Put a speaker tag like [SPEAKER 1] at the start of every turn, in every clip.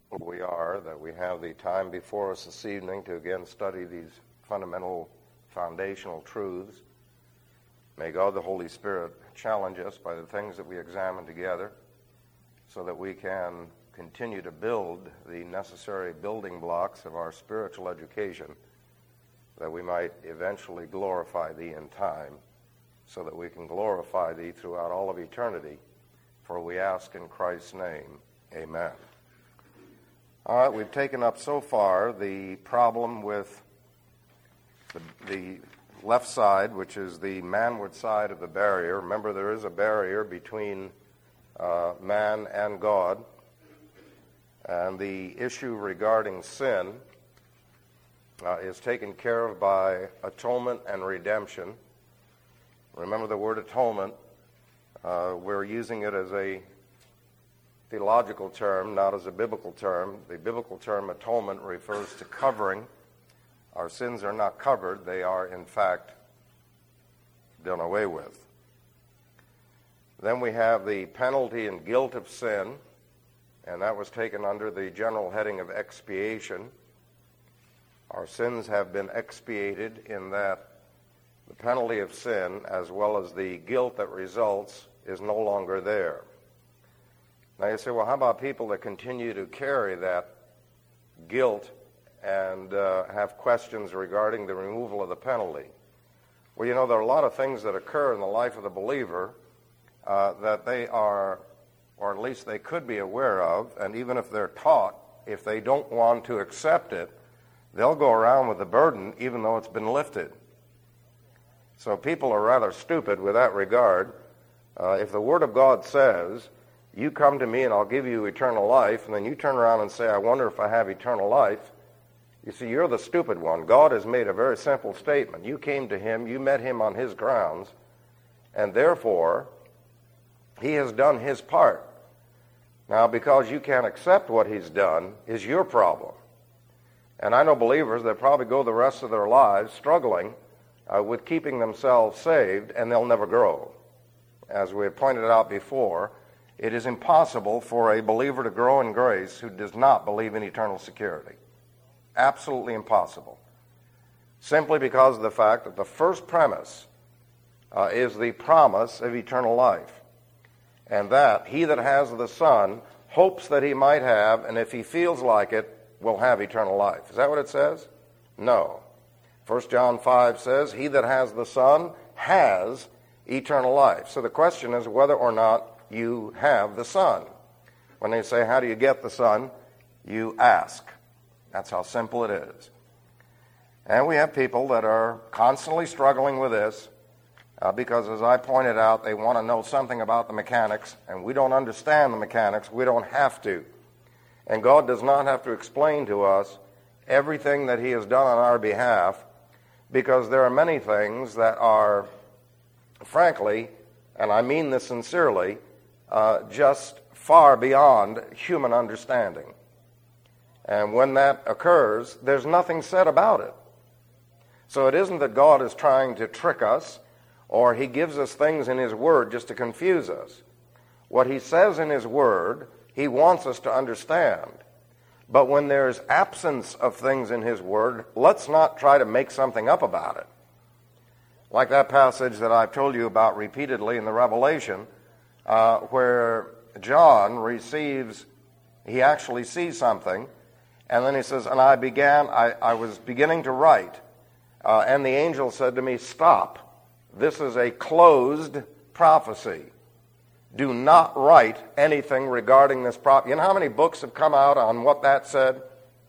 [SPEAKER 1] we are that we have the time before us this evening to again study these fundamental foundational truths. May God the Holy Spirit challenge us by the things that we examine together so that we can continue to build the necessary building blocks of our spiritual education, that we might eventually glorify Thee in time, so that we can glorify Thee throughout all of eternity. For we ask in Christ's name, amen. All right, we've taken up so far the problem with the left side, which is the manward side of the barrier. Remember, there is a barrier between man and God. And the issue regarding sin is taken care of by atonement and redemption. Remember the word atonement. We're using it as a theological term, not as a biblical term. The biblical term atonement refers to covering. Our sins are not covered. They are, in fact, done away with. Then we have the penalty and guilt of sin, and that was taken under the general heading of expiation. Our sins have been expiated in that the penalty of sin, as well as the guilt that results, is no longer there. Now you say, well, how about people that continue to carry that guilt and have questions regarding the removal of the penalty? Well, you know, there are a lot of things that occur in the life of the believer that they are, or at least they could be aware of, and even if they're taught, if they don't want to accept it, they'll go around with the burden even though it's been lifted. So people are rather stupid with that regard. If the Word of God says, you come to me and I'll give you eternal life, and then you turn around and say, I wonder if I have eternal life, you see, you're the stupid one. God has made a very simple statement. You came to Him, you met Him on His grounds, and therefore, He has done His part. Now, because you can't accept what He's done is your problem. And I know believers that probably go the rest of their lives struggling with keeping themselves saved, and they'll never grow. As we have pointed out before, it is impossible for a believer to grow in grace who does not believe in eternal security. Absolutely impossible. Simply because of the fact that the first premise is the promise of eternal life. And that he that has the Son hopes that he might have, and if he feels like it, will have eternal life. Is that what it says? No. 1 John 5 says, he that has the Son has eternal life. So the question is whether or not you have the Son. When they say, how do you get the Son? You ask. That's how simple it is. And we have people that are constantly struggling with this because, as I pointed out, they want to know something about the mechanics, and we don't understand the mechanics. We don't have to. And God does not have to explain to us everything that He has done on our behalf, because there are many things that are, frankly, and I mean this sincerely, just far beyond human understanding. And when that occurs, there's nothing said about it. So it isn't that God is trying to trick us, or He gives us things in His Word just to confuse us. What He says in His Word, He wants us to understand. But when there's absence of things in His Word, let's not try to make something up about it. Like that passage that I've told you about repeatedly in the Revelation, where John he actually sees something, and then he says, and I was beginning to write, and the angel said to me, stop. This is a closed prophecy. Do not write anything regarding this prophecy. You know how many books have come out on what that said?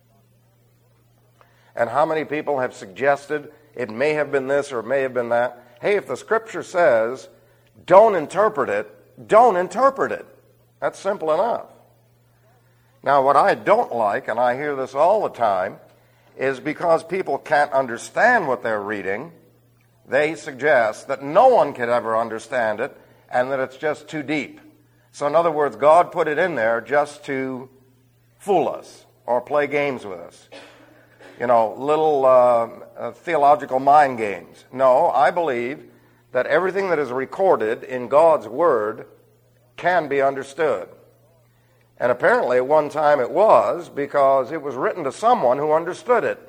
[SPEAKER 1] And how many people have suggested it may have been this or it may have been that? Hey, if the Scripture says, don't interpret it, don't interpret it. That's simple enough. Now, what I don't like, and I hear this all the time, is because people can't understand what they're reading, they suggest that no one could ever understand it and that it's just too deep. So in other words, God put it in there just to fool us or play games with us. You know, little theological mind games. No, I believe that everything that is recorded in God's Word can be understood. And apparently at one time it was, because it was written to someone who understood it.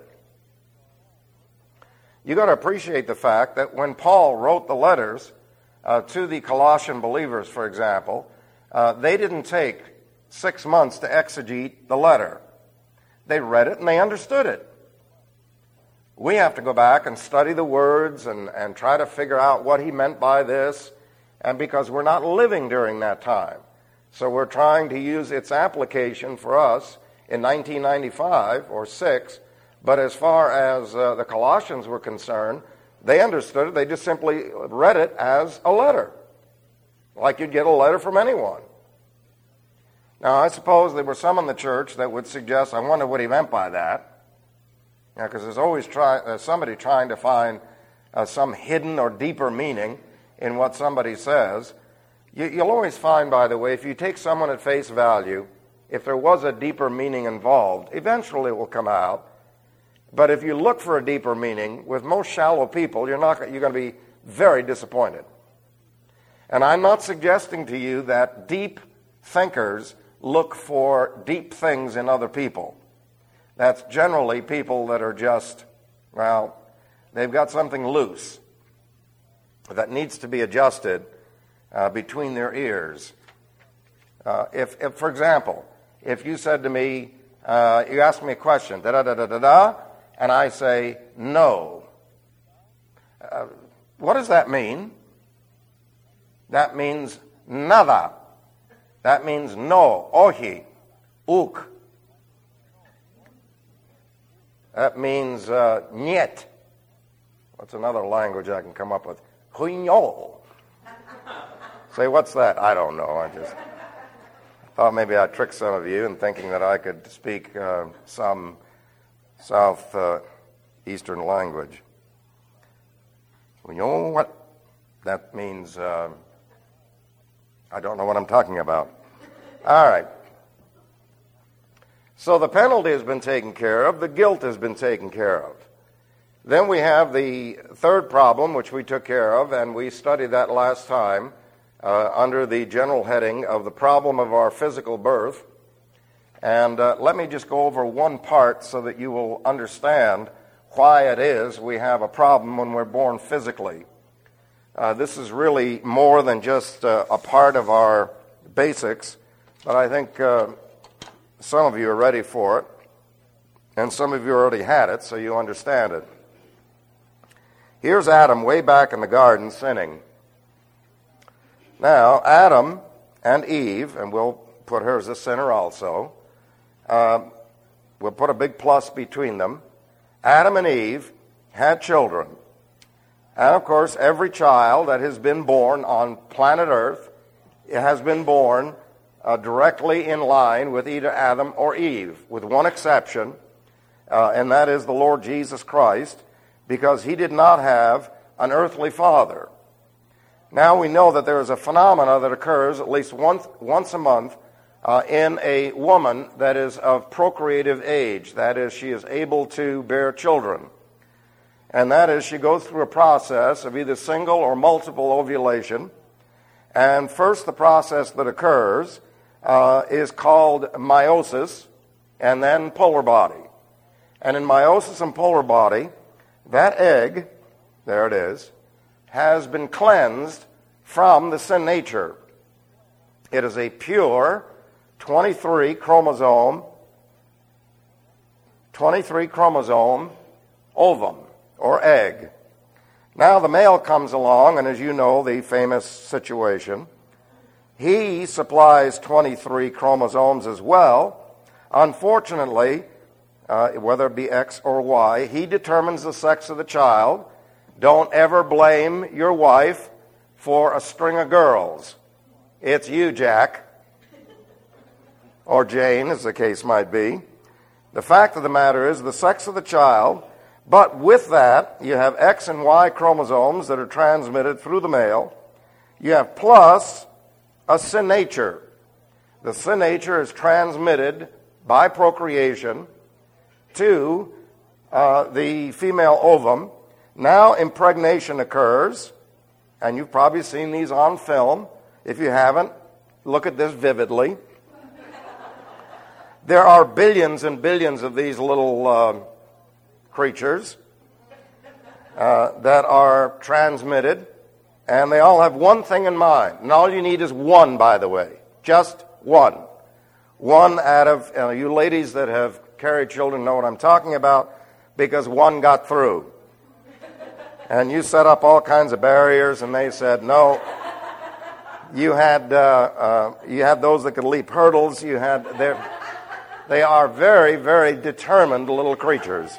[SPEAKER 1] You've got to appreciate the fact that when Paul wrote the letters to the Colossian believers, for example, they didn't take 6 months to exegete the letter. They read it and they understood it. We have to go back and study the words and try to figure out what he meant by this, and because we're not living during that time. So we're trying to use its application for us in 1995 or 6, but as far as the Colossians were concerned, they understood it. They just simply read it as a letter, like you'd get a letter from anyone. Now, I suppose there were some in the church that would suggest, I wonder what he meant by that. Because there's always somebody trying to find some hidden or deeper meaning in what somebody says. You'll always find, by the way, if you take someone at face value, if there was a deeper meaning involved, eventually it will come out. But if you look for a deeper meaning, with most shallow people, you're going to be very disappointed. And I'm not suggesting to you that deep thinkers look for deep things in other people. That's generally people that are just, well, they've got something loose that needs to be adjusted between their ears. If, for example, if you said to me, you asked me a question, da-da-da-da-da-da, and I say, no. What does that mean? That means nada. That means no, ohi, uk. That means niet. What's another language I can come up with? Huinyo. Say, what's that? I don't know. I just thought maybe I'd trick some of you in thinking that I could speak some South-Eastern language. Huinyo, what? That means I don't know what I'm talking about. All right. So the penalty has been taken care of. The guilt has been taken care of. Then we have the third problem, which we took care of, and we studied that last time under the general heading of the problem of our physical birth. And let me just go over one part so that you will understand why it is we have a problem when we're born physically. This is really more than just a part of our basics, but I think some of you are ready for it, and some of you already had it, so you understand it. Here's Adam way back in the garden sinning. Now, Adam and Eve, and we'll put her as a sinner also, we'll put a big plus between them. Adam and Eve had children. And, of course, every child that has been born on planet Earth has been born directly in line with either Adam or Eve, with one exception, and that is the Lord Jesus Christ, because he did not have an earthly father. Now we know that there is a phenomena that occurs at least once a month in a woman that is of procreative age. That is, she is able to bear children. And that is, she goes through a process of either single or multiple ovulation. And first, the process that occurs is called meiosis, and then polar body. And in meiosis and polar body, that egg, there it is, has been cleansed from the sin nature. It is a pure 23 chromosome ovum or egg. Now the male comes along, and as you know, the famous situation, he supplies 23 chromosomes as well. Unfortunately, whether it be X or Y, he determines the sex of the child. Don't ever blame your wife for a string of girls. It's you, Jack, or Jane, as the case might be. The fact of the matter is the sex of the child, but with that, you have X and Y chromosomes that are transmitted through the male. You have plus a sin nature. The sin nature is transmitted by procreation to the female ovum. Now impregnation occurs, and you've probably seen these on film. If you haven't, look at this vividly. There are billions and billions of these little creatures that are transmitted, and they all have one thing in mind. And all you need is one, by the way. Just one. One out of, you ladies that have carried children know what I'm talking about, because one got through. And you set up all kinds of barriers, and they said, no. You had those that could leap hurdles. They are very, very determined little creatures.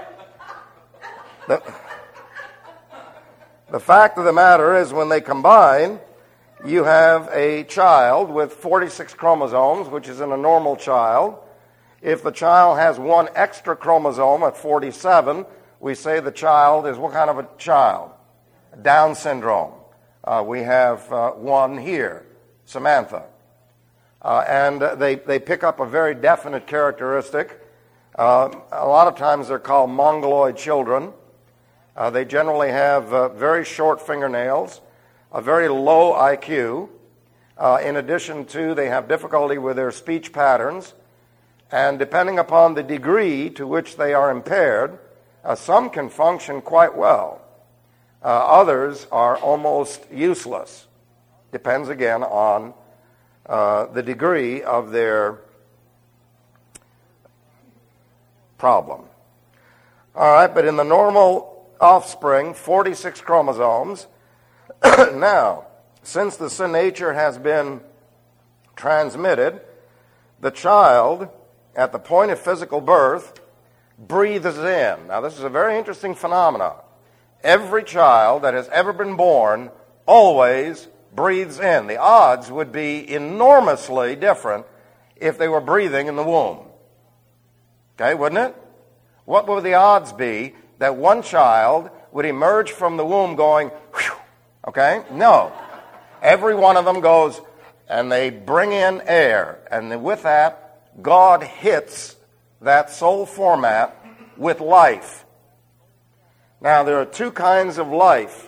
[SPEAKER 1] The fact of the matter is, when they combine, you have a child with 46 chromosomes, which is in a normal child. If the child has one extra chromosome at 47, we say the child is what kind of a child? Down syndrome. We have one here, Samantha. And they pick up a very definite characteristic. A lot of times they're called mongoloid children. They generally have very short fingernails, a very low IQ. In addition to, they have difficulty with their speech patterns. And depending upon the degree to which they are impaired, some can function quite well. Others are almost useless. Depends again on the degree of their problem. All right, but in the normal offspring, 46 chromosomes. Now, since the sin nature has been transmitted, the child, at the point of physical birth, breathes in. Now, this is a very interesting phenomenon. Every child that has ever been born always breathes in. The odds would be enormously different if they were breathing in the womb. Okay, wouldn't it? What would the odds be that one child would emerge from the womb going, whew, okay? No. Every one of them goes, and they bring in air. And with that, God hits that soul format with life. Now, there are two kinds of life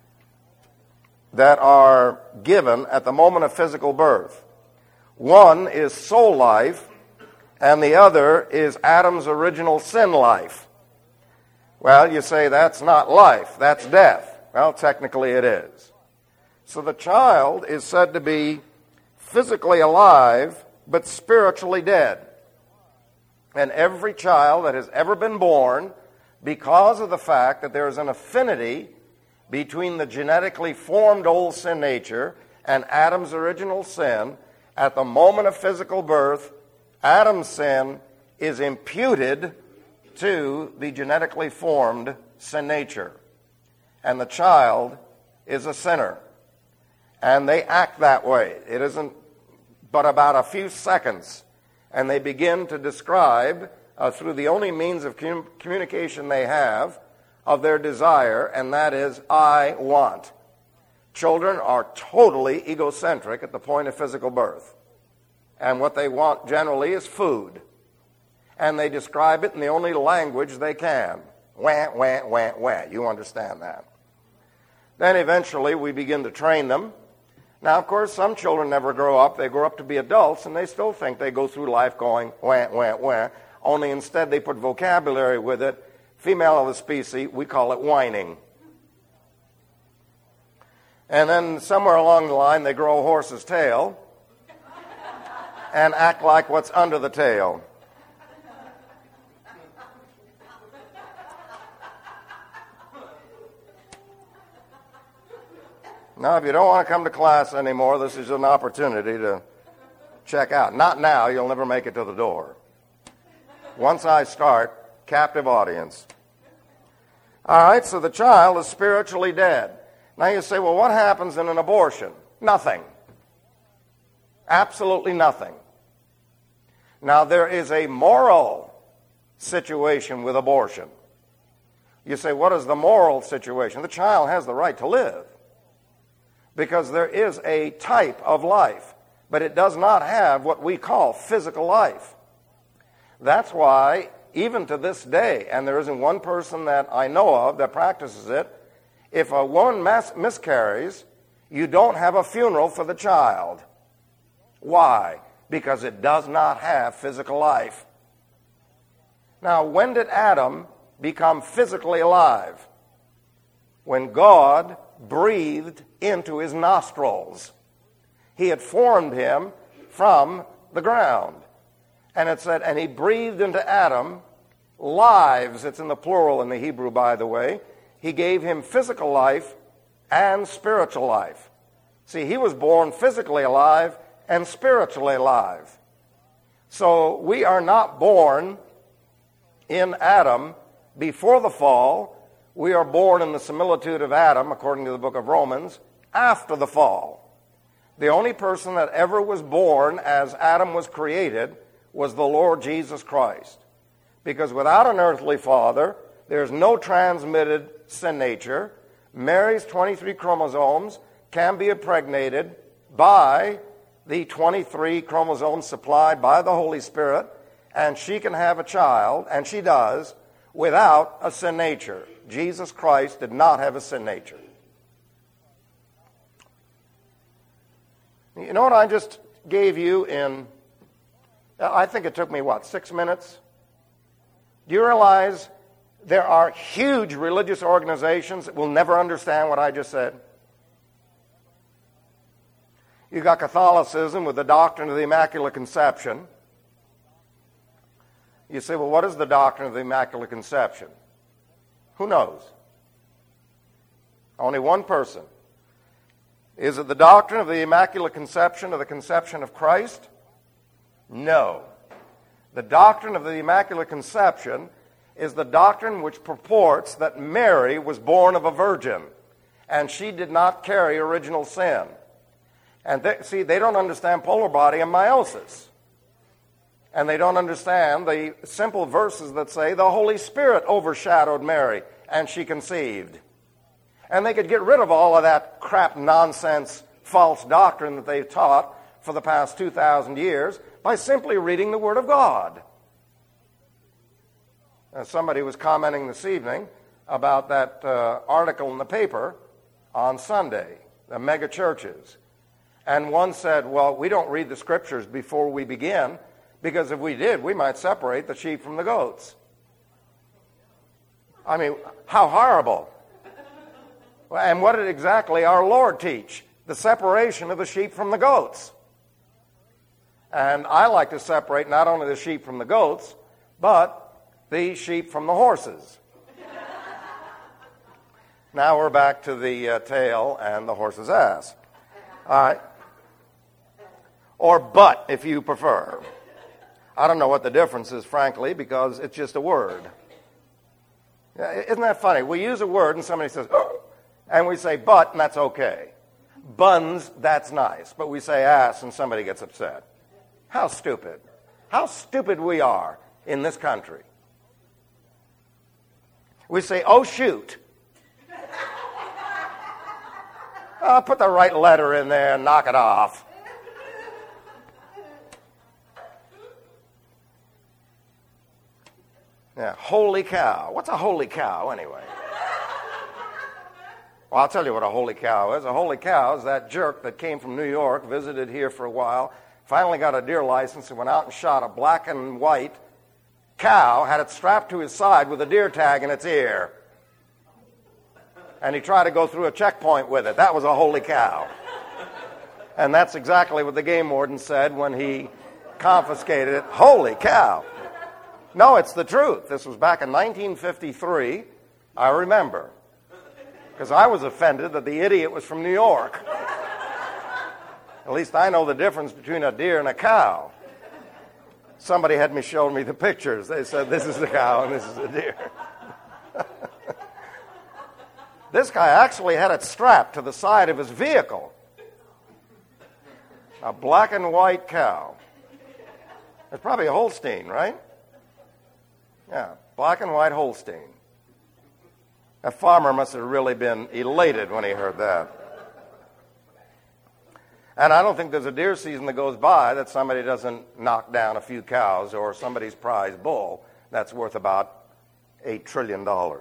[SPEAKER 1] that are given at the moment of physical birth. One is soul life, and the other is Adam's original sin life. Well, you say that's not life, that's death. Well, technically it is. So the child is said to be physically alive, but spiritually dead. And every child that has ever been born, because of the fact that there is an affinity between the genetically formed old sin nature and Adam's original sin, at the moment of physical birth, Adam's sin is imputed to the genetically formed sin nature. And the child is a sinner. And they act that way. It isn't but about a few seconds. And they begin to describe, through the only means of communication they have, of their desire, and that is, I want. Children are totally egocentric at the point of physical birth. And what they want generally is food. And they describe it in the only language they can. Wah, wah, wah, wah. You understand that. Then eventually we begin to train them. Now, of course, some children never grow up. They grow up to be adults, and they still think they go through life going wah, wah, wah. Only instead they put vocabulary with it. Female of the species, we call it whining. And then somewhere along the line, they grow a horse's tail and act like what's under the tail. Now, if you don't want to come to class anymore, this is an opportunity to check out. Not now, you'll never make it to the door. Once I start, captive audience. All right, so the child is spiritually dead. Now you say, well, what happens in an abortion? Nothing. Absolutely nothing. Now, there is a moral situation with abortion. You say, what is the moral situation? The child has the right to live because there is a type of life, but it does not have what we call physical life. That's why, even to this day, and there isn't one person that I know of that practices it, if a woman miscarries, you don't have a funeral for the child. Why? because it does not have physical life. Now, when did Adam become physically alive? When God breathed into his nostrils. He had formed him from the ground. And it said, and he breathed into Adam lives. It's in the plural in the Hebrew, by the way. He gave him physical life and spiritual life. See, he was born physically alive and spiritually alive. So we are not born in Adam before the fall. We are born in the similitude of Adam, according to the book of Romans, after the fall. The only person that ever was born as Adam was created was the Lord Jesus Christ. Because without an earthly father, there's no transmitted sin nature. Mary's 23 chromosomes can be impregnated by the 23 chromosomes supplied by the Holy Spirit, and she can have a child, and she does, without a sin nature. Jesus Christ did not have a sin nature. You know what I just gave you in, I think it took me, 6 minutes? Do you realize there are huge religious organizations that will never understand what I just said? You've got Catholicism with the doctrine of the Immaculate Conception. You say, well, what is the doctrine of the Immaculate Conception? Who knows? Only one person. Is it the doctrine of the Immaculate Conception or the conception of Christ? No. The doctrine of the Immaculate Conception is the doctrine which purports that Mary was born of a virgin and she did not carry original sin. And they don't understand polar body and meiosis. And they don't understand the simple verses that say the Holy Spirit overshadowed Mary and she conceived. And they could get rid of all of that crap, nonsense, false doctrine that they've taught for the past 2,000 years by simply reading the Word of God. Somebody was commenting this evening about that article in the paper on Sunday, the mega churches. And one said, well, we don't read the Scriptures before we begin, because if we did, we might separate the sheep from the goats. I mean, how horrible. And what did exactly our Lord teach? The separation of the sheep from the goats. And I like to separate not only the sheep from the goats, but the sheep from the horses. Now we're back to the tail and the horse's ass. All right. Or butt, if you prefer. I don't know what the difference is, frankly, because it's just a word. Isn't that funny? We use a word and somebody says, oh, and we say butt, and that's okay. Buns, that's nice. But we say ass, and somebody gets upset. How stupid. How stupid we are in this country. We say, oh, shoot. Put the right letter in there and knock it off. Yeah, holy cow. What's a holy cow, anyway? Well, I'll tell you what a holy cow is. A holy cow is that jerk that came from New York, visited here for a while, finally got a deer license, and went out and shot a black and white cow, had it strapped to his side with a deer tag in its ear. And he tried to go through a checkpoint with it. That was a holy cow. And that's exactly what the game warden said when he confiscated it. Holy cow. No, it's the truth. This was back in 1953. I remember. Because I was offended that the idiot was from New York. At least I know the difference between a deer and a cow. Somebody had me show me the pictures. They said, this is the cow and this is the deer. This guy actually had it strapped to the side of his vehicle. A black and white cow. It's probably a Holstein, right? Yeah, black and white Holstein. That farmer must have really been elated when he heard that. And I don't think there's a deer season that goes by that somebody doesn't knock down a few cows or somebody's prize bull that's worth about $8 trillion. All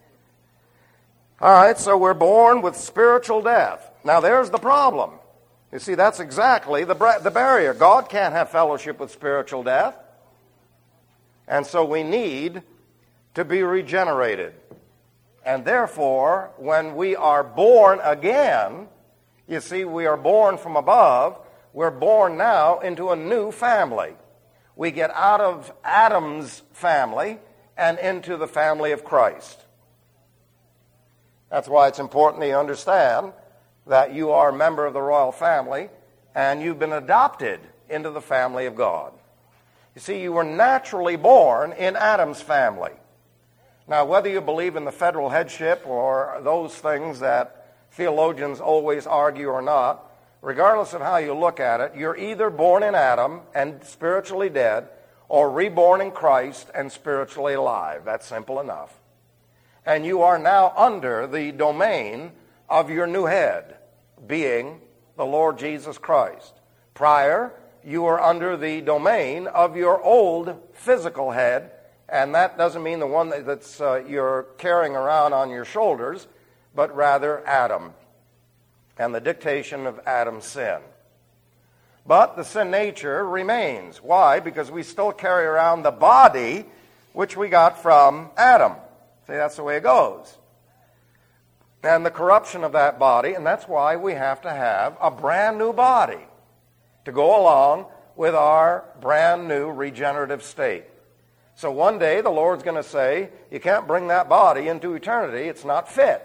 [SPEAKER 1] right, so we're born with spiritual death. Now there's the problem. You see, that's exactly the barrier. God can't have fellowship with spiritual death. And so we need to be regenerated. And therefore, when we are born again, you see, we are born from above. We're born now into a new family. We get out of Adam's family and into the family of Christ. That's why it's important that you understand that you are a member of the royal family and you've been adopted into the family of God. You see, you were naturally born in Adam's family. Now, whether you believe in the federal headship or those things that theologians always argue or not, regardless of how you look at it, you're either born in Adam and spiritually dead, or reborn in Christ and spiritually alive. That's simple enough. And you are now under the domain of your new head, being the Lord Jesus Christ. Prior, you were under the domain of your old physical head, and that doesn't mean the one that's you're carrying around on your shoulders, but rather Adam and the dictation of Adam's sin. But the sin nature remains. Why? Because we still carry around the body which we got from Adam. See, that's the way it goes. And the corruption of that body, and that's why we have to have a brand new body to go along with our brand new regenerative state. So one day the Lord's going to say, you can't bring that body into eternity. It's not fit.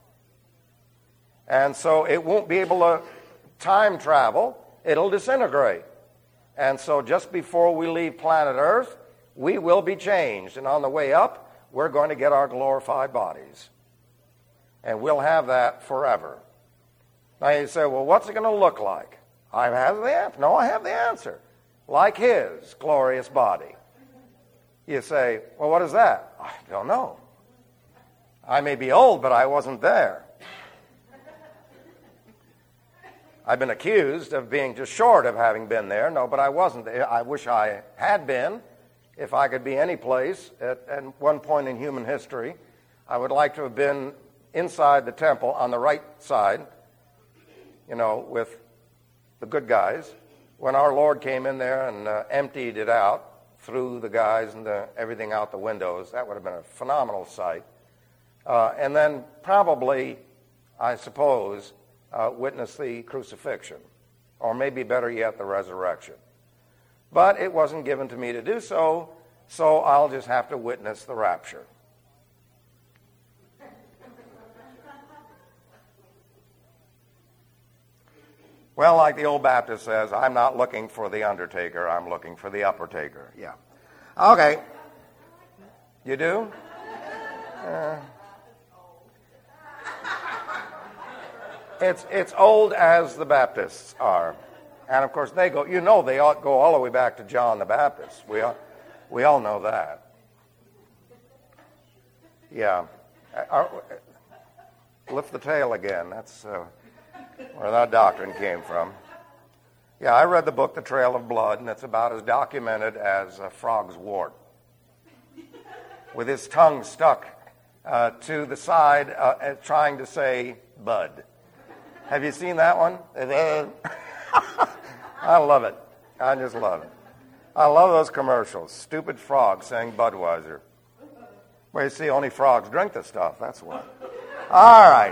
[SPEAKER 1] And so it won't be able to time travel. It'll disintegrate. And so just before we leave planet Earth, we will be changed. And on the way up, we're going to get our glorified bodies. And we'll have that forever. Now you say, well, what's it going to look like? I have the answer. No, I have the answer. Like his glorious body. You say, well, what is that? I don't know. I may be old, but I wasn't there. I've been accused of being just short of having been there. No, but I wasn't there. I wish I had been. If I could be any place at one point in human history, I would like to have been inside the temple on the right side, with the good guys, when our Lord came in there and emptied it out, threw the guys and everything out the windows. That would have been a phenomenal sight. And then probably, I suppose, witness the crucifixion, or maybe better yet, the resurrection. But it wasn't given to me to do so, so I'll just have to witness the rapture. Well, like the old Baptist says, I'm not looking for the undertaker, I'm looking for the uppertaker. Yeah. Okay. You do? It's old as the Baptists are. And of course they go, they go all the way back to John the Baptist. We all know that. Yeah. Lift the tail again. That's where that doctrine came from. Yeah, I read the book, The Trail of Blood, and it's about as documented as a frog's wart. With his tongue stuck to the side, trying to say bud. Have you seen that one? I love it. I just love it. I love those commercials. Stupid frogs saying Budweiser. Well, you see, only frogs drink the stuff. That's why. All right.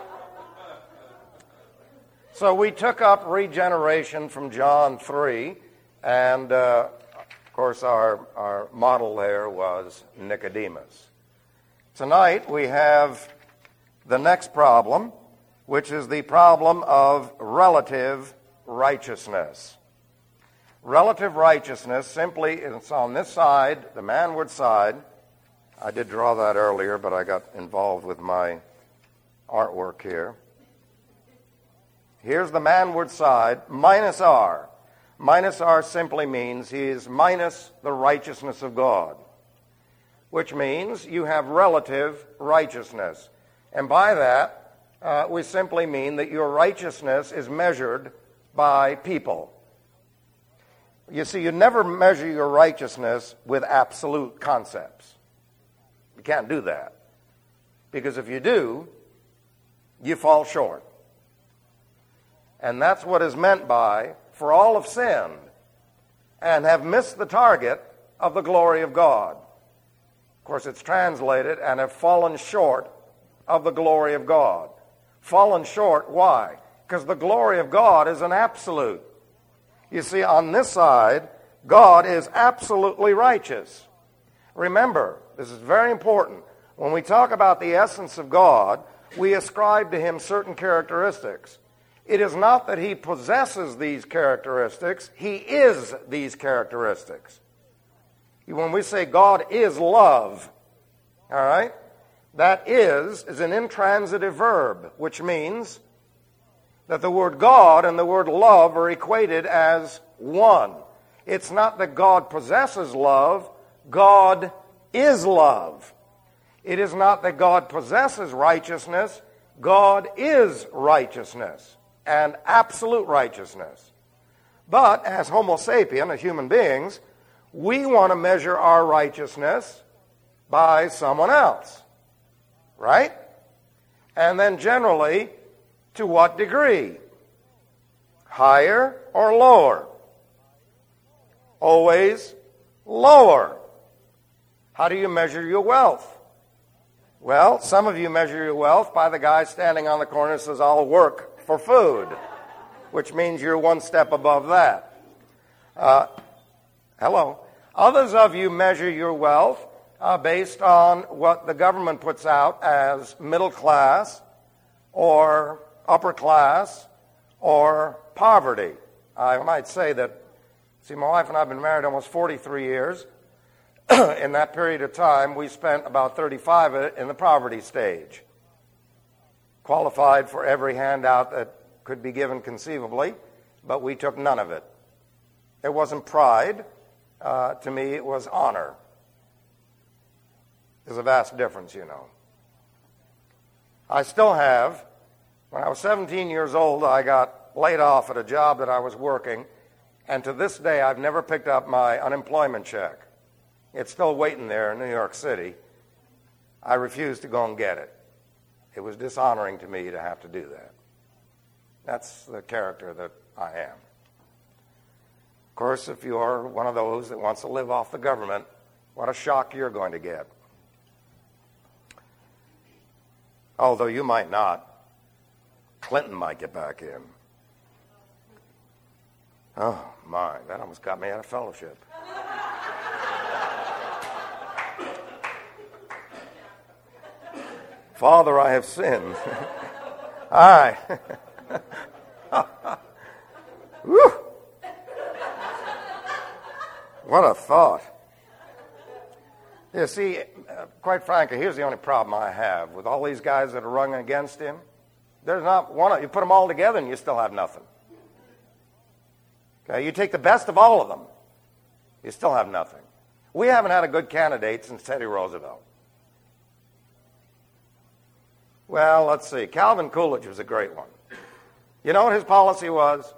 [SPEAKER 1] So we took up regeneration from John 3, and of course our model there was Nicodemus. Tonight we have the next problem, which is the problem of relative righteousness. Relative righteousness simply is on this side, the manward side. I did draw that earlier, but I got involved with my artwork here. Here's the manward side, minus R. Minus R simply means he is minus the righteousness of God, which means you have relative righteousness. And by that, we simply mean that your righteousness is measured by people. You see, you never measure your righteousness with absolute concepts. You can't do that. Because if you do, you fall short. And that's what is meant by, for all have sinned and have missed the target of the glory of God. Of course, it's translated, and have fallen short of the glory of God. Fallen short, why? Because the glory of God is an absolute. You see, on this side, God is absolutely righteous. Remember, this is very important. When we talk about the essence of God, we ascribe to him certain characteristics. It is not that he possesses these characteristics, he is these characteristics. When we say God is love, all right, that is an intransitive verb, which means that the word God and the word love are equated as one. It's not that God possesses love, God is love. It is not that God possesses righteousness, God is righteousness and absolute righteousness. But as Homo sapien, as human beings, we want to measure our righteousness by someone else, right? And then generally, to what degree? Higher or lower? Always lower. How do you measure your wealth? Well, some of you measure your wealth by the guy standing on the corner and says, I'll work for food, which means you're one step above that. Hello. Others of you measure your wealth based on what the government puts out as middle class or upper class or poverty. I might say that, see, my wife and I have been married almost 43 years. In that period of time, we spent about 35 of it in the poverty stage. Qualified for every handout that could be given conceivably, but we took none of it. It wasn't pride. To me, it was honor. There's a vast difference, you know. I still have, when I was 17 years old, I got laid off at a job that I was working, and to this day, I've never picked up my unemployment check. It's still waiting there in New York City. I refused to go and get it. It was dishonoring to me to have to do that. That's the character that I am. Of course, if you are one of those that wants to live off the government, what a shock you're going to get. Although you might not. Clinton might get back in. Oh, my, that almost got me out of fellowship. Father, I have sinned. All right. Whew. What a thought. You see, quite frankly, here's the only problem I have with all these guys that are running against him. There's not one. You put them all together and you still have nothing. Okay, you take the best of all of them, you still have nothing. We haven't had a good candidate since Teddy Roosevelt. Well, let's see. Calvin Coolidge was a great one. You know what his policy was?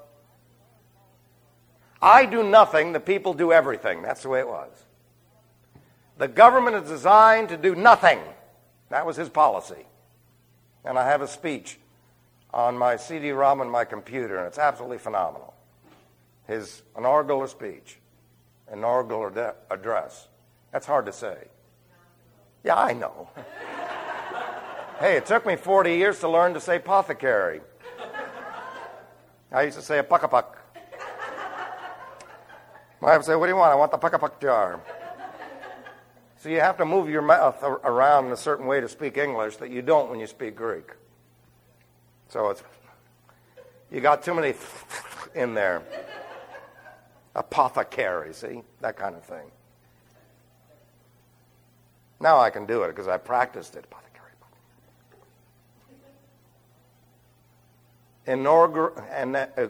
[SPEAKER 1] I do nothing, the people do everything. That's the way it was. The government is designed to do nothing. That was his policy. And I have a speech on my CD-ROM and my computer, and it's absolutely phenomenal. His inaugural speech, inaugural address. That's hard to say. Yeah, I know. Hey, it took me 40 years to learn to say apothecary. I used to say a puck-a-puck. My wife would say, what do you want? I want the puck-a-puck jar. So you have to move your mouth around in a certain way to speak English that you don't when you speak Greek. So you got too many in there. Apothecary, see? That kind of thing. Now I can do it because I practiced it. In a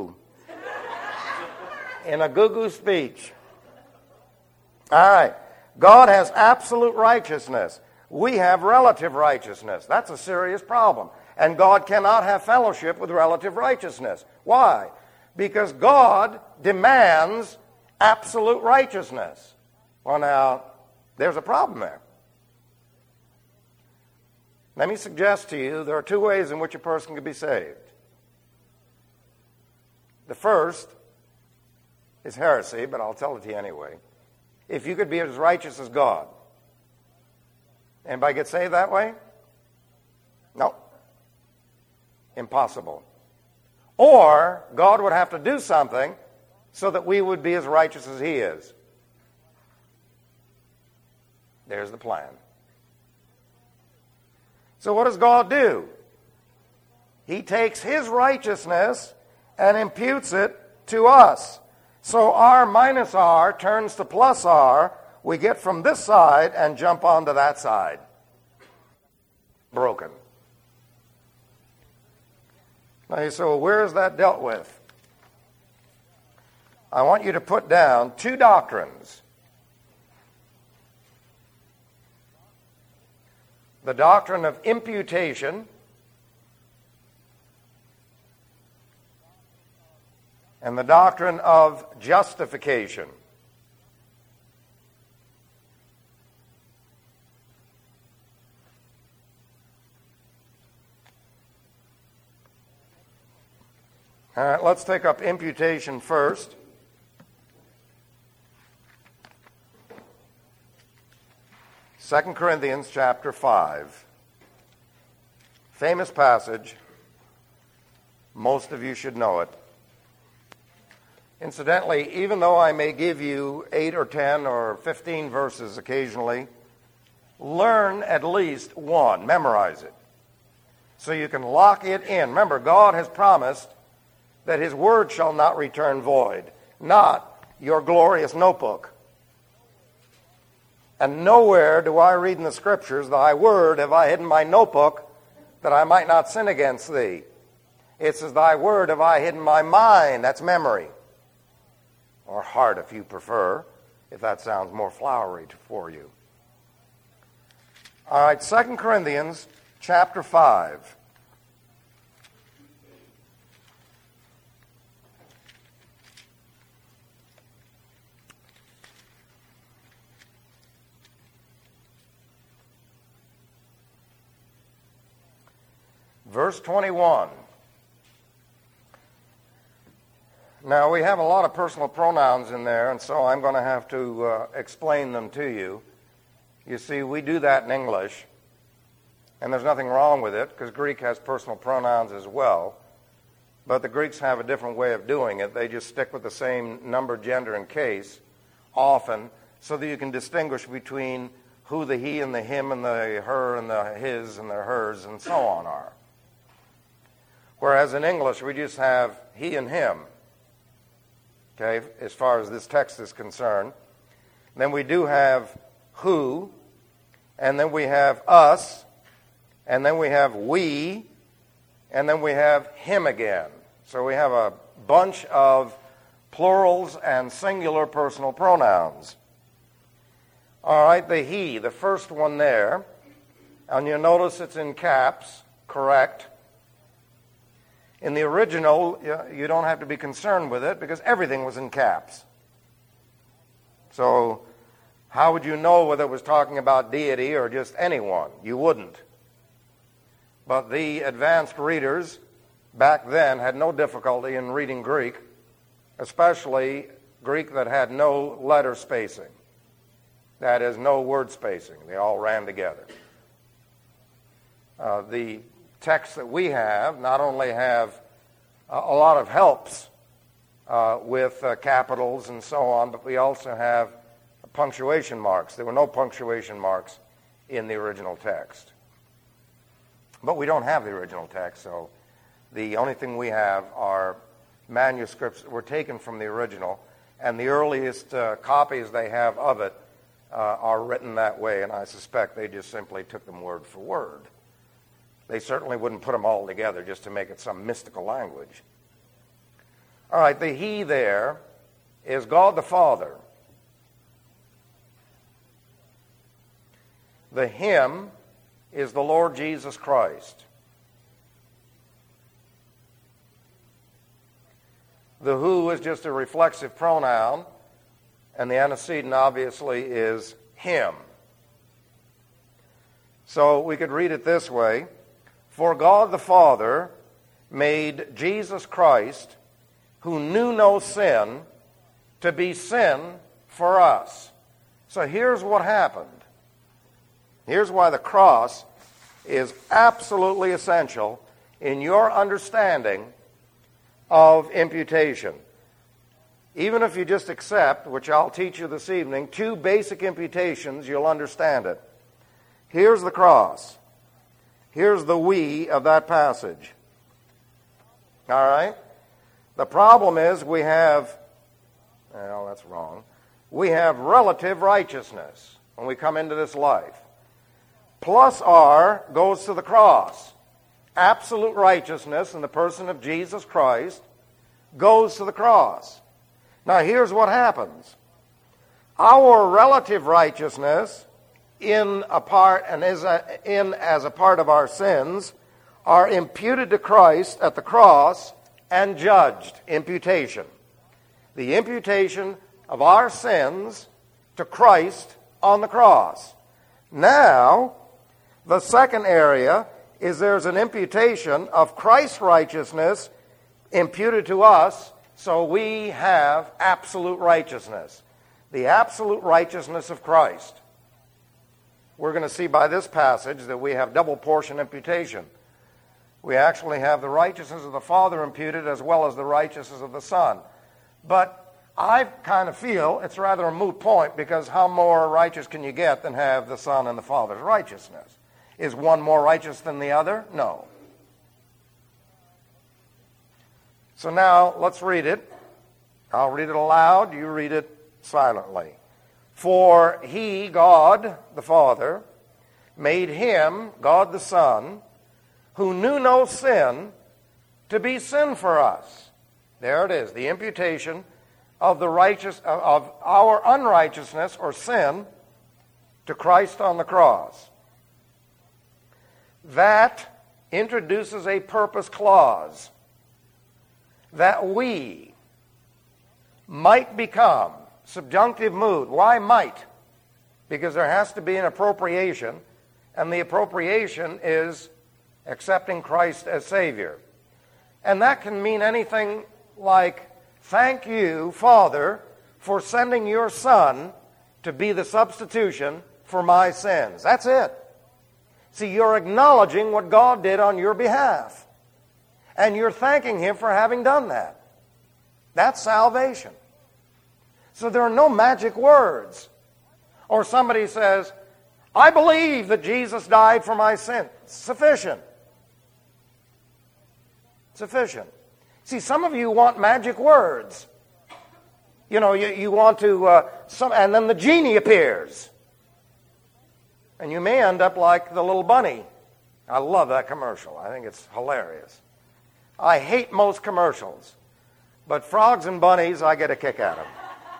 [SPEAKER 1] Gugu speech. All right. God has absolute righteousness. We have relative righteousness. That's a serious problem. And God cannot have fellowship with relative righteousness. Why? Because God demands absolute righteousness. Well, now, there's a problem there. Let me suggest to you there are two ways in which a person can be saved. The first is heresy, but I'll tell it to you anyway. If you could be as righteous as God. Anybody get saved that way? No. Impossible. Or God would have to do something so that we would be as righteous as He is. There's the plan. So what does God do? He takes His righteousness and imputes it to us. So R minus R turns to plus R. We get from this side and jump onto that side. Broken. Now you say, well, where is that dealt with? I want you to put down two doctrines. The doctrine of imputation and the doctrine of justification. All right, let's take up imputation first. Second Corinthians chapter 5. Famous passage. Most of you should know it. Incidentally, even though I may give you 8 or 10 or 15 verses occasionally, learn at least one. Memorize it. So you can lock it in. Remember, God has promised that His word shall not return void, not your glorious notebook. And nowhere do I read in the Scriptures, thy word have I hidden in my notebook, that I might not sin against thee. It says, thy word have I hidden in my mind. That's memory. Or heart, if you prefer, if that sounds more flowery for you. All right, 2 Corinthians chapter 5. Verse 21. Now, we have a lot of personal pronouns in there, and so I'm going to have to explain them to you. You see, we do that in English, and there's nothing wrong with it, because Greek has personal pronouns as well. But the Greeks have a different way of doing it. They just stick with the same number, gender, and case, often, so that you can distinguish between who the he and the him and the her and the his and the hers and so on are. Whereas in English, we just have he and him, okay, as far as this text is concerned. Then we do have who, and then we have us, and then we have we, and then we have him again. So we have a bunch of plurals and singular personal pronouns. All right, the he, the first one there, and you'll notice it's in caps, correct. In the original, you don't have to be concerned with it because everything was in caps. So how would you know whether it was talking about deity or just anyone? You wouldn't. But the advanced readers back then had no difficulty in reading Greek, especially Greek that had no letter spacing. That is, no word spacing. They all ran together. The texts that we have not only have a lot of helps with capitals and so on, but we also have punctuation marks. There were no punctuation marks in the original text. But we don't have the original text, so the only thing we have are manuscripts that were taken from the original, and the earliest copies they have of it are written that way, and I suspect they just simply took them word for word. They certainly wouldn't put them all together just to make it some mystical language. All right, the he there is God the Father. The him is the Lord Jesus Christ. The who is just a reflexive pronoun, and the antecedent obviously is him. So we could read it this way. For God the Father made Jesus Christ who knew no sin, to be sin for us. So here's what happened. Here's why the cross is absolutely essential in your understanding of imputation. Even if you just accept, which I'll teach you this evening, 2 basic imputations, you'll understand it. Here's the cross. Here's the we of that passage. All right? The problem is we have, well, that's wrong. We have relative righteousness when we come into this life. Plus R goes to the cross. Absolute righteousness in the person of Jesus Christ goes to the cross. Now here's what happens. Our relative righteousness as a part of our sins are imputed to Christ at the cross and judged. Imputation. The imputation of our sins to Christ on the cross. Now, the second area is there's an imputation of Christ's righteousness imputed to us, so we have absolute righteousness. The absolute righteousness of Christ. We're going to see by this passage that we have double portion imputation. We actually have the righteousness of the Father imputed as well as the righteousness of the Son. But I kind of feel it's rather a moot point, because how more righteous can you get than have the Son and the Father's righteousness? Is one more righteous than the other? No. So now let's read it. I'll read it aloud. You read it silently. For he, God the Father, made him, God the Son, who knew no sin, to be sin for us. There it is, the imputation of our unrighteousness or sin to Christ on the cross. That introduces a purpose clause, that we might become, subjunctive mood. Why might? Because there has to be an appropriation, and the appropriation is accepting Christ as Savior. And that can mean anything like, thank you, Father, for sending your Son to be the substitution for my sins. That's it. See, you're acknowledging what God did on your behalf. And you're thanking Him for having done that. That's salvation. So there are no magic words. Or somebody says, I believe that Jesus died for my sin. Sufficient. Sufficient. See, some of you want magic words. You know, you want to, and then the genie appears. And you may end up like the little bunny. I love that commercial. I think it's hilarious. I hate most commercials. But frogs and bunnies, I get a kick out of them.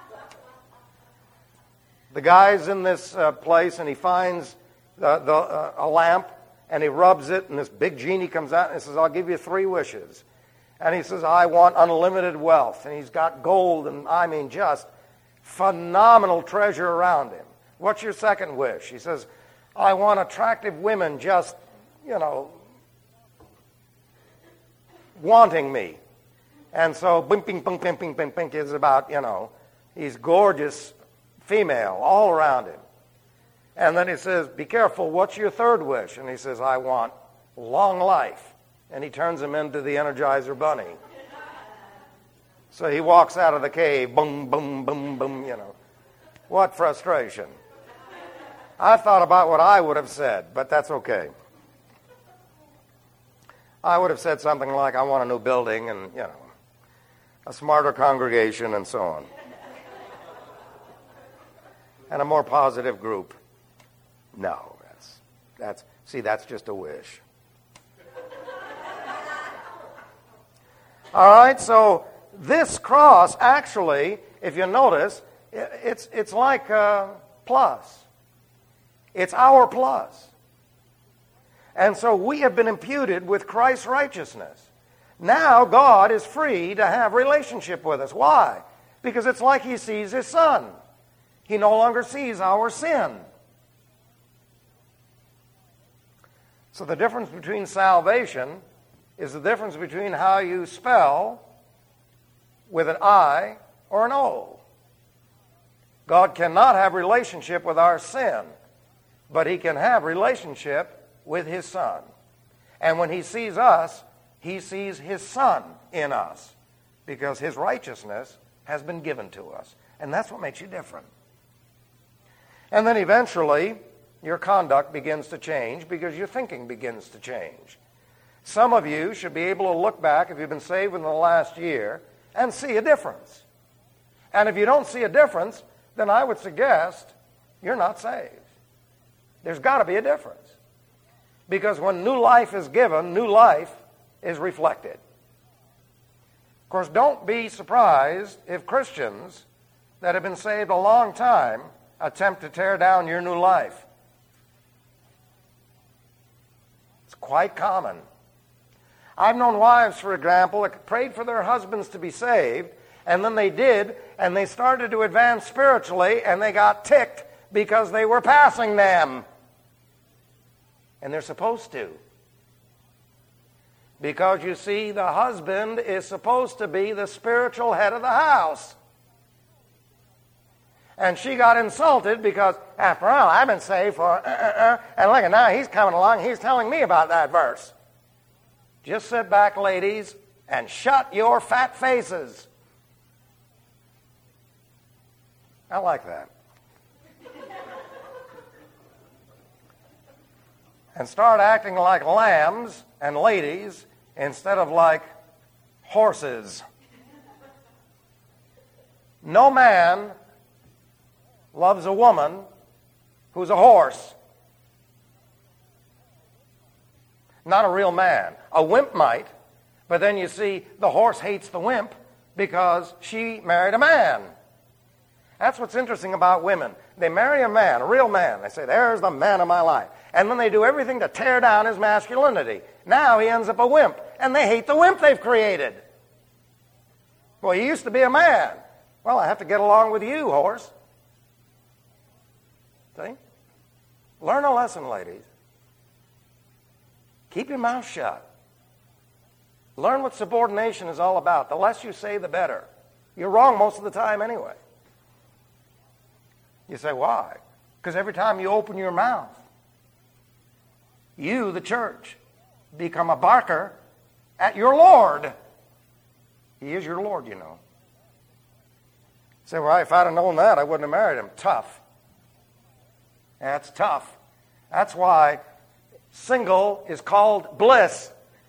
[SPEAKER 1] The guy's in this place, and he finds a lamp, and he rubs it, and this big genie comes out, and he says, I'll give you 3 wishes. And he says, I want unlimited wealth. And he's got gold, and I mean just phenomenal treasure around him. What's your second wish? He says, I want attractive women just, wanting me. And so, bing, bing, bing, bing, bing, bing, bing is about, he's gorgeous female all around him. And then he says, be careful, what's your third wish? And he says, I want long life. And he turns him into the Energizer Bunny. So he walks out of the cave, boom, boom, boom, boom, What frustration. I thought about what I would have said, but that's okay. I would have said something like, I want a new building and, a smarter congregation and so on. And a more positive group. No, that's just a wish. All right, so this cross actually, if you notice, it's like a plus. It's our plus. And so we have been imputed with Christ's righteousness. Now God is free to have relationship with us. Why? Because it's like He sees His Son. He no longer sees our sin. So the difference between salvation is the difference between how you spell with an I or an O. God cannot have relationship with our sin, but he can have relationship with his Son. And when he sees us, he sees his Son in us, because his righteousness has been given to us. And that's what makes you different. And then eventually, your conduct begins to change because your thinking begins to change. Some of you should be able to look back, if you've been saved within the last year, and see a difference. And if you don't see a difference, then I would suggest you're not saved. There's got to be a difference. Because when new life is given, new life is reflected. Of course, don't be surprised if Christians that have been saved a long time attempt to tear down your new life. It's quite common. I've known wives, for example, that prayed for their husbands to be saved, and then they did, and they started to advance spiritually, and they got ticked because they were passing them. And they're supposed to. Because, you see, the husband is supposed to be the spiritual head of the house. And she got insulted because, after all, I've been saved for, and look, now he's coming along, he's telling me about that verse. Just sit back, ladies, and shut your fat faces. I like that. And start acting like lambs and ladies instead of like horses. No man loves a woman who's a horse. Not a real man. A wimp might, but then you see the horse hates the wimp because she married a man. That's what's interesting about women. They marry a man, a real man. They say, there's the man of my life. And then they do everything to tear down his masculinity. Now he ends up a wimp, and they hate the wimp they've created. Well, he used to be a man. Well, I have to get along with you, horse. See? Learn a lesson, ladies. Keep your mouth shut. Learn what subordination is all about. The less you say, the better. You're wrong most of the time anyway. You say, why? Because every time you open your mouth, you, the church, become a barker at your Lord. He is your Lord, you know. You say, well, if I'd have known that, I wouldn't have married him. Tough. That's tough. That's why single is called bliss.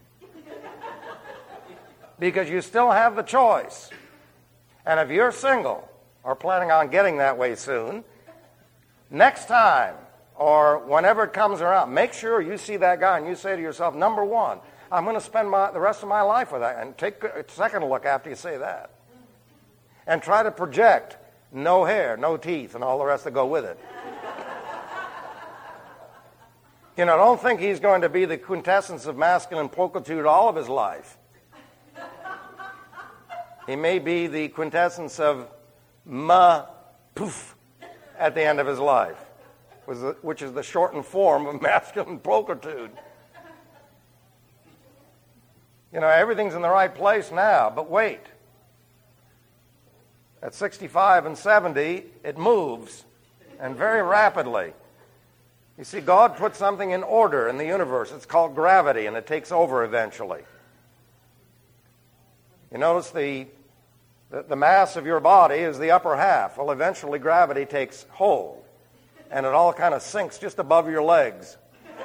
[SPEAKER 1] Because you still have the choice. And if you're single, or planning on getting that way soon, next time, or whenever it comes around, make sure you see that guy and you say to yourself, number one, I'm going to spend the rest of my life with that. And take a second look after you say that. And try to project no hair, no teeth, and all the rest that go with it. You know, don't think he's going to be the quintessence of masculine pulchritude all of his life. He may be the quintessence of poof at the end of his life, which is the shortened form of masculine pulchritude. You know, everything's in the right place now, but wait. At 65 and 70, it moves, and very rapidly. You see, God put something in order in the universe. It's called gravity, and it takes over eventually. You notice the mass of your body is the upper half. Well, eventually gravity takes hold, and it all kind of sinks just above your legs.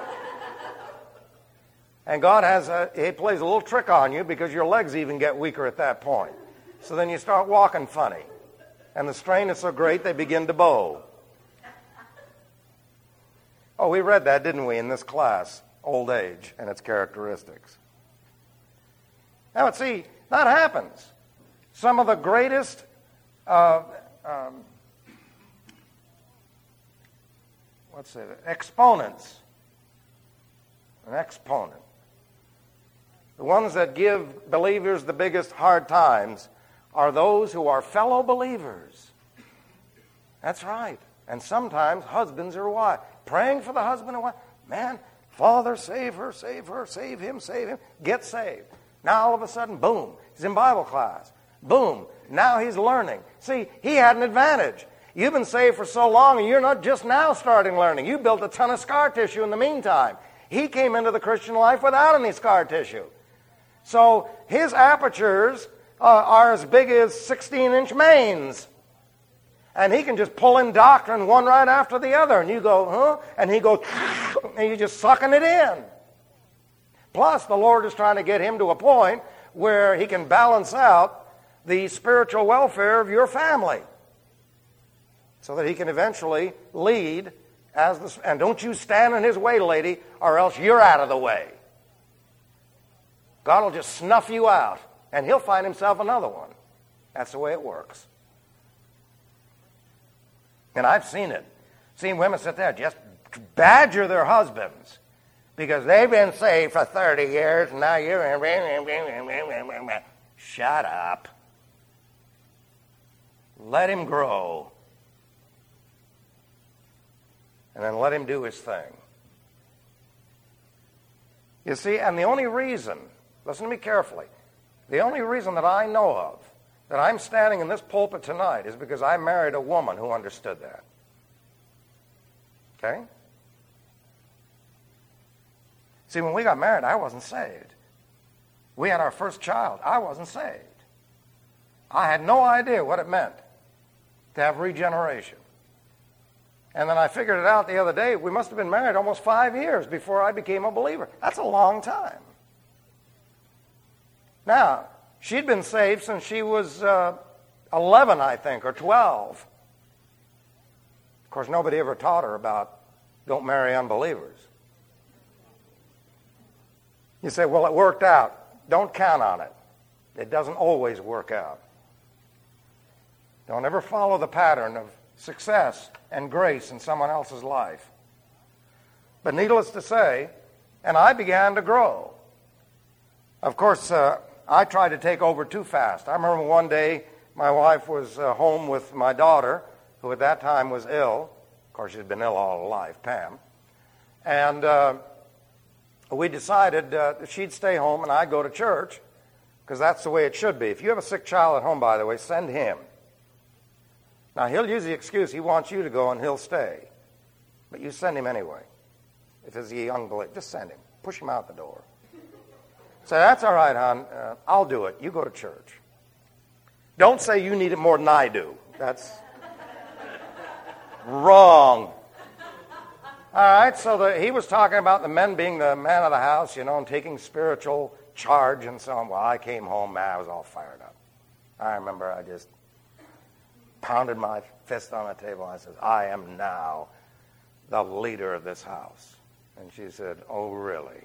[SPEAKER 1] And God he plays a little trick on you because your legs even get weaker at that point. So then you start walking funny, and the strain is so great they begin to bow. Oh, we read that, didn't we, in this class, old age and its characteristics. Now, see, that happens. Some of the greatest exponents, an exponent, the ones that give believers the biggest hard times are those who are fellow believers. That's right. And sometimes husbands or wives, praying for the husband and wife. Man, Father, save her, save him, save him. Get saved. Now all of a sudden, boom, he's in Bible class. Boom. Now he's learning. See, he had an advantage. You've been saved for so long, and you're not just now starting learning. You built a ton of scar tissue in the meantime. He came into the Christian life without any scar tissue. So his apertures are as big as 16-inch mains. And he can just pull in doctrine one right after the other. And you go, huh? And he goes, and you're just sucking it in. Plus, the Lord is trying to get him to a point where he can balance out the spiritual welfare of your family, so that he can eventually lead as the... And don't you stand in his way, lady, or else you're out of the way. God will just snuff you out, and he'll find himself another one. That's the way it works. And I've seen it. Seen women sit there just badger their husbands because they've been saved for 30 years, and now you're... Shut up. Let him grow. And then let him do his thing. You see, and the only reason, listen to me carefully, the only reason that I know of that I'm standing in this pulpit tonight is because I married a woman who understood that. Okay? See, when we got married, I wasn't saved. We had our first child. I wasn't saved. I had no idea what it meant to have regeneration. And then I figured it out the other day. We must have been married almost 5 years before I became a believer. That's a long time. Now, she'd been saved since she was 11, I think, or 12. Of course, nobody ever taught her about don't marry unbelievers. You say, well, it worked out. Don't count on it. It doesn't always work out. Don't ever follow the pattern of success and grace in someone else's life. But needless to say, and I began to grow. Of course, I tried to take over too fast. I remember one day my wife was home with my daughter, who at that time was ill. Of course, she'd been ill all her life, Pam. And we decided she'd stay home and I'd go to church, because that's the way it should be. If you have a sick child at home, by the way, send him. Now, he'll use the excuse he wants you to go and he'll stay. But you send him anyway. If it's a young believer, just send him. Push him out the door. Say, that's all right, hon. I'll do it. You go to church. Don't say you need it more than I do. That's wrong. All right, so he was talking about the men being the man of the house, and taking spiritual charge and so on. Well, I came home, man, I was all fired up. I remember I just pounded my fist on the table. I said, I am now the leader of this house. And she said, oh, really?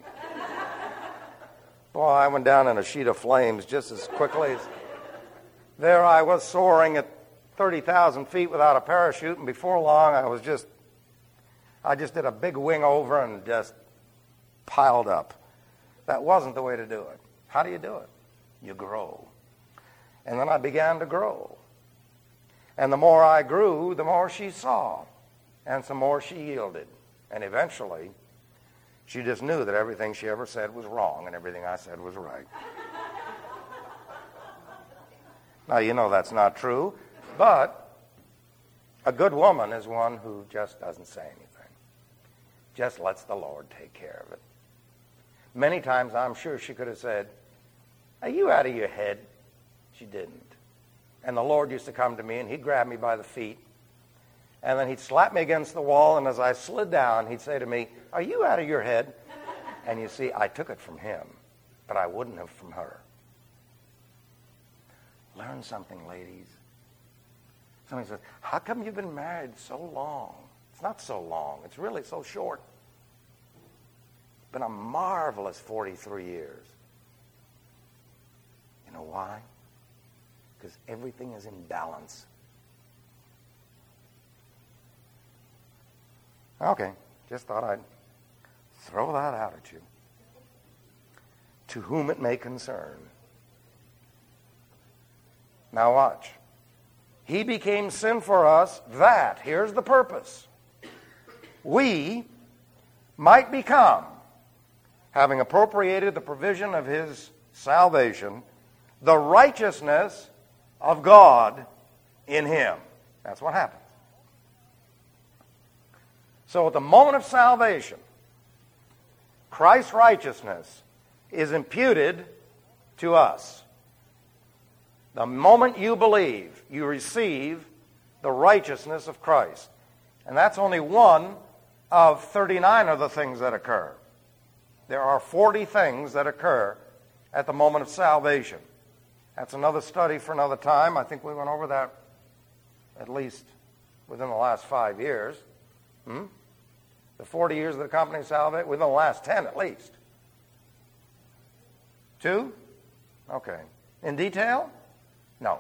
[SPEAKER 1] Boy, I went down in a sheet of flames just as quickly as... There I was soaring at 30,000 feet without a parachute, and before long I just did a big wing over and just piled up. That wasn't the way to do it. How do you do it? You grow. And then I began to grow. And the more I grew, the more she saw. And some more she yielded. And eventually, she just knew that everything she ever said was wrong and everything I said was right. Now, that's not true, but a good woman is one who just doesn't say anything. Just lets the Lord take care of it. Many times, I'm sure she could have said, are you out of your head? She didn't. And the Lord used to come to me, and he'd grab me by the feet, and then he'd slap me against the wall, and as I slid down, he'd say to me, are you out of your head? And you see, I took it from him, but I wouldn't have from her. Learn something, ladies. Somebody says, how come you've been married so long? It's not so long. It's really so short. It's been a marvelous 43 years. You know why? Because everything is in balance. Okay, just thought I'd throw that out at you. To whom it may concern. Now watch. He became sin for us that, here's the purpose, we might become, having appropriated the provision of his salvation, the righteousness of God in him. That's what happens. So at the moment of salvation, Christ's righteousness is imputed to us. The moment you believe, you receive the righteousness of Christ. And that's only one of 39 of the things that occur. There are 40 things that occur at the moment of salvation. That's another study for another time. I think we went over that at least within the last 5 years. The 40 years that accompany salvation, within the last 10 at least. 2? Okay. In detail? No.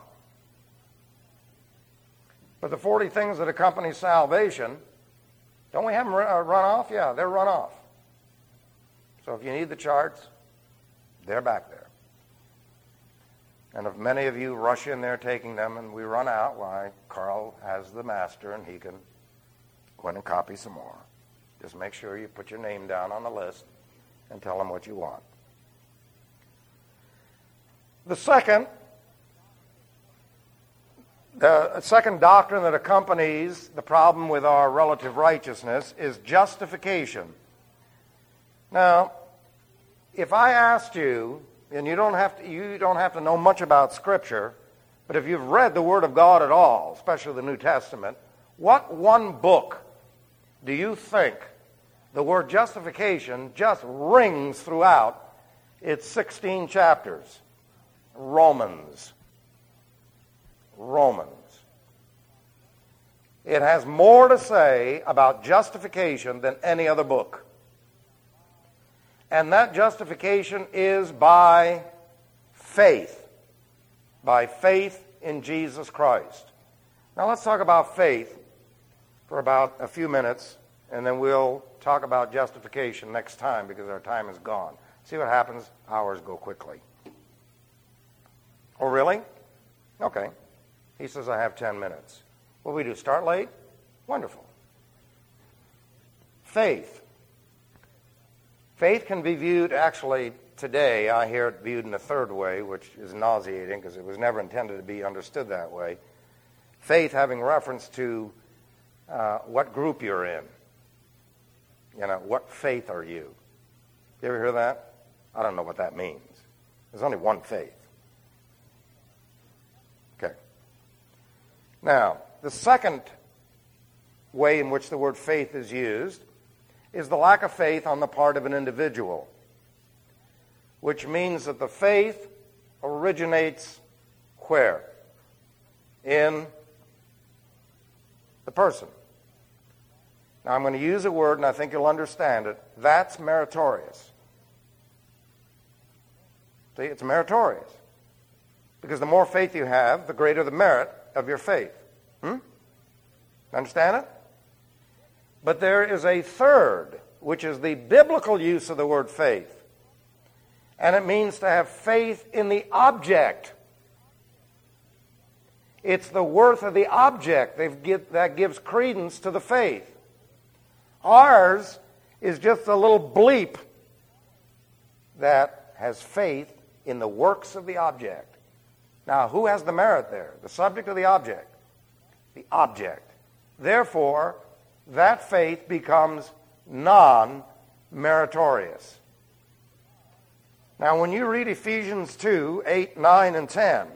[SPEAKER 1] But the 40 things that accompany salvation, don't we have them run off? Yeah, they're run off. So if you need the charts, they're back there. And if many of you rush in there taking them and we run out, why, Carl has the master and he can go in and copy some more. Just make sure you put your name down on the list and tell him what you want. The second doctrine that accompanies the problem with our relative righteousness is justification. Now, if I asked you, and you don't have to know much about Scripture, but if you've read the Word of God at all, especially the New Testament, what one book do you think the word justification just rings throughout its 16 chapters? Romans. It has more to say about justification than any other book. And that justification is by faith. By faith in Jesus Christ. Now let's talk about faith for about a few minutes, and then we'll talk about justification next time because our time is gone. See what happens? Hours go quickly. Oh, really? Okay. He says I have 10 minutes. What do we do? Start late? Wonderful. Faith. Faith can be viewed, actually, today, I hear it viewed in a third way, which is nauseating because it was never intended to be understood that way. Faith having reference to what group you're in. You know, what faith are you? You ever hear that? I don't know what that means. There's only one faith. Okay. Now, the second way in which the word faith is used is the lack of faith on the part of an individual, which means that the faith originates where? In the person. Now, I'm going to use a word, and I think you'll understand it. That's meritorious. See, it's meritorious. Because the more faith you have, the greater the merit of your faith. Understand it? But there is a third, which is the biblical use of the word faith. And it means to have faith in the object. It's the worth of the object that gives credence to the faith. Ours is just a little bleep that has faith in the works of the object. Now, who has the merit there? The subject or the object? The object. Therefore, that faith becomes non-meritorious. Now, when you read Ephesians 2, 8, 9, and 10,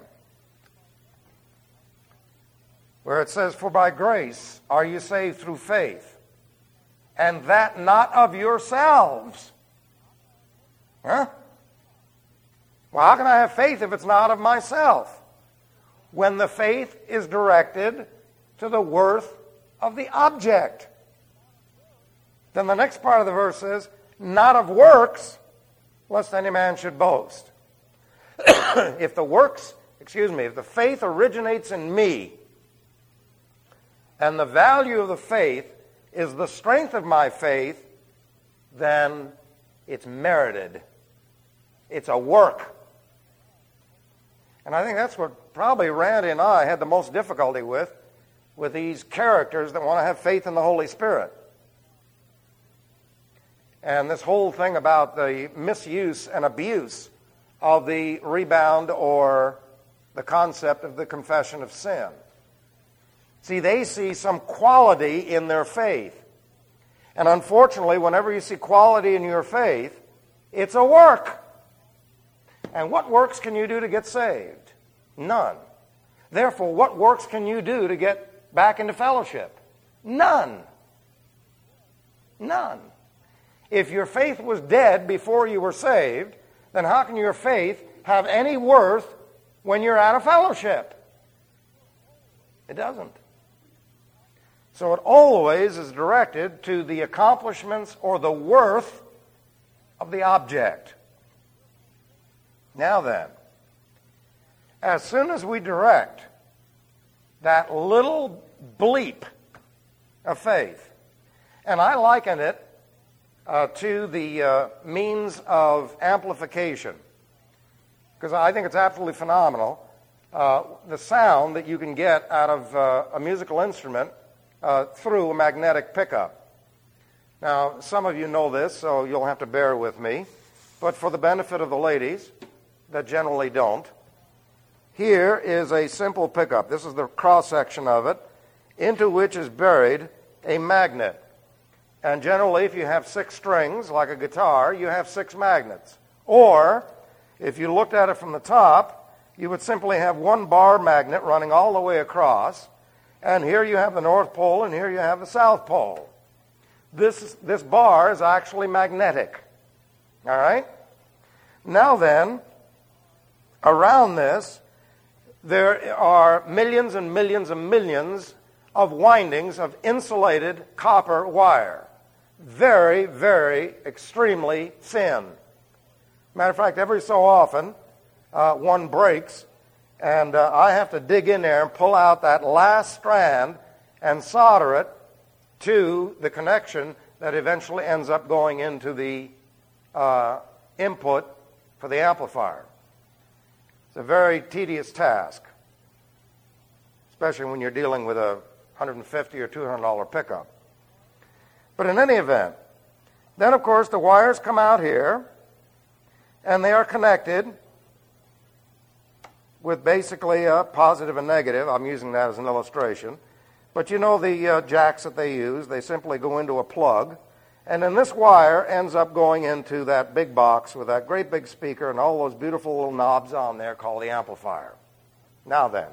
[SPEAKER 1] where it says, "For by grace are you saved through faith, and that not of yourselves." Well, how can I have faith if it's not of myself? When the faith is directed to the worth of the object. Then the next part of the verse says, "Not of works, lest any man should boast." If the faith originates in me, and the value of the faith is the strength of my faith, then it's merited. It's a work. And I think that's what probably Randy and I had the most difficulty with these characters that want to have faith in the Holy Spirit. And this whole thing about the misuse and abuse of the rebound or the concept of the confession of sin. See, they see some quality in their faith. And unfortunately, whenever you see quality in your faith, it's a work. And what works can you do to get saved? None. Therefore, what works can you do to get back into fellowship? None. None. If your faith was dead before you were saved, then how can your faith have any worth when you're out of fellowship? It doesn't. So it always is directed to the accomplishments or the worth of the object. Now then, as soon as we direct that little bleep of faith, and I liken it to the means of amplification, because I think it's absolutely phenomenal, the sound that you can get out of a musical instrument through a magnetic pickup. Now, some of you know this, so you'll have to bear with me, but for the benefit of the ladies that generally don't, here is a simple pickup. This is the cross-section of it, into which is buried a magnet. And generally, if you have 6 strings, like a guitar, you have 6 magnets. Or, if you looked at it from the top, you would simply have one bar magnet running all the way across, and here you have the North Pole, and here you have the South Pole. This bar is actually magnetic. All right? Now then, around this, there are millions and millions and millions of windings of insulated copper wire. Very, very, extremely thin. Matter of fact, every so often, one breaks, and I have to dig in there and pull out that last strand and solder it to the connection that eventually ends up going into the input for the amplifier. It's a very tedious task, especially when you're dealing with a $150 or $200 pickup. But in any event, then of course the wires come out here, and they are connected with basically a positive and negative. I'm using that as an illustration. But you know the jacks that they use, they simply go into a plug, and then this wire ends up going into that big box with that great big speaker and all those beautiful little knobs on there called the amplifier. Now then,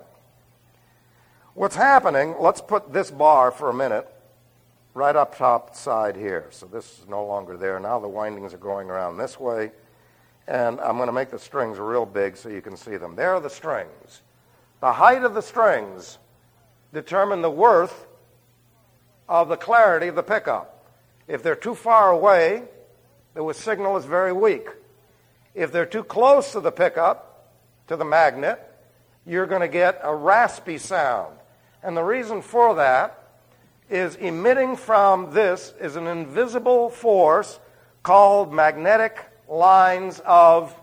[SPEAKER 1] what's happening, let's put this bar for a minute right up top side here. So this is no longer there. Now the windings are going around this way, and I'm going to make the strings real big so you can see them. There are the strings. The height of the strings determine the worth of the clarity of the pickup. If they're too far away, the signal is very weak. If they're too close to the pickup, to the magnet, you're going to get a raspy sound. And the reason for that is emitting from this is an invisible force called magnetic lines of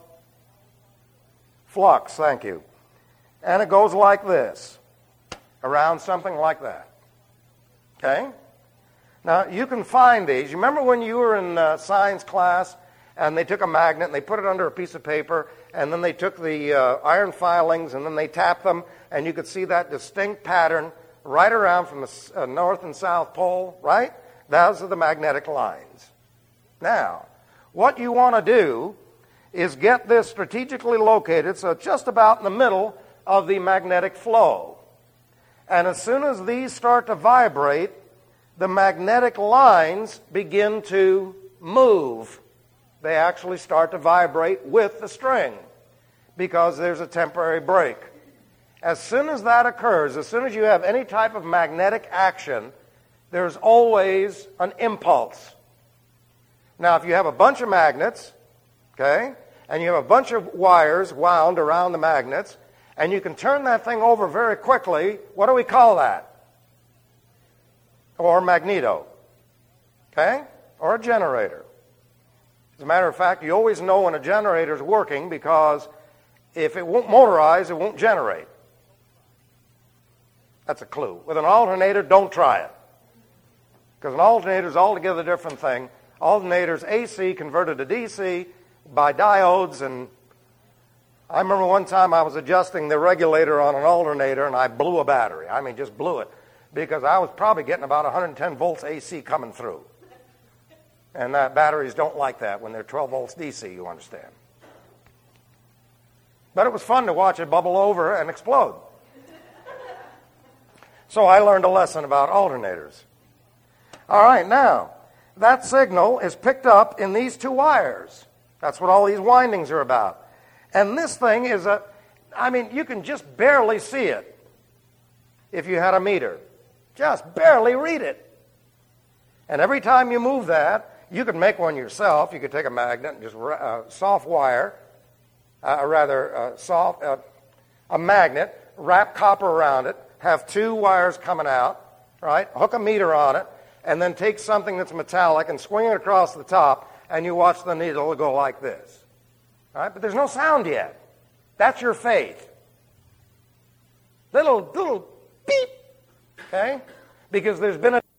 [SPEAKER 1] flux. Thank you. And it goes like this, around something like that. Okay? Now, you can find these. You remember when you were in science class and they took a magnet and they put it under a piece of paper, and then they took the iron filings and then they tapped them, and you could see that distinct pattern right around from the North and South Pole, right? Those are the magnetic lines. Now, what you want to do is get this strategically located so it's just about in the middle of the magnetic flow. And as soon as these start to vibrate, the magnetic lines begin to move. They actually start to vibrate with the string because there's a temporary break. As soon as that occurs, as soon as you have any type of magnetic action, there's always an impulse. Now, if you have a bunch of magnets, okay, and you have a bunch of wires wound around the magnets, and you can turn that thing over very quickly, what do we call that? Or magneto, okay, or a generator. As a matter of fact, you always know when a generator is working because if it won't motorize, it won't generate. That's a clue. With an alternator, don't try it. Because an alternator is altogether a different thing. Alternator's AC converted to DC by diodes and
[SPEAKER 2] I remember one time I was adjusting the regulator on an alternator and I blew a battery. I mean, just blew it, because I was probably getting about 110 volts AC coming through. And batteries don't like that when they're 12 volts DC, you understand. But it was fun to watch it bubble over and explode. So I learned a lesson about alternators. All right, now, that signal is picked up in these two wires. That's what all these windings are about. And this thing is you can just barely see it if you had a meter. Just barely read it. And every time you move that, you could make one yourself. You could take a magnet and just soft wire, a magnet, wrap copper around it, have two wires coming out, right? Hook a meter on it, and then take something that's metallic and swing it across the top, and you watch the needle go like this. All right? But there's no sound yet. That's your faith. Little beep, okay? Because there's been a